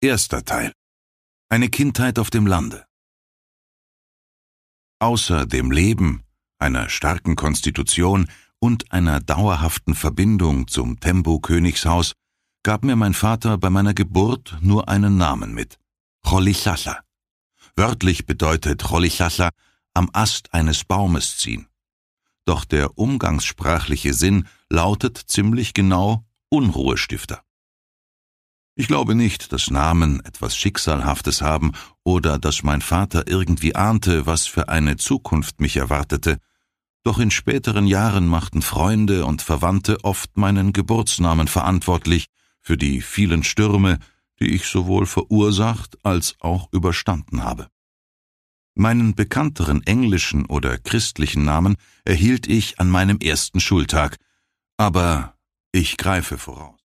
Erster Teil. Eine Kindheit auf dem Lande. Außer dem Leben, einer starken Konstitution und einer dauerhaften Verbindung zum Tembo-Königshaus gab mir mein Vater bei meiner Geburt nur einen Namen mit: Rolihlahla. Wörtlich bedeutet Rolihlahla am Ast eines Baumes ziehen. Doch der umgangssprachliche Sinn lautet ziemlich genau Unruhestifter. Ich glaube nicht, dass Namen etwas Schicksalhaftes haben oder dass mein Vater irgendwie ahnte, was für eine Zukunft mich erwartete, doch in späteren Jahren machten Freunde und Verwandte oft meinen Geburtsnamen verantwortlich für die vielen Stürme, die ich sowohl verursacht als auch überstanden habe. Meinen bekannteren englischen oder christlichen Namen erhielt ich an meinem ersten Schultag, aber ich greife voraus.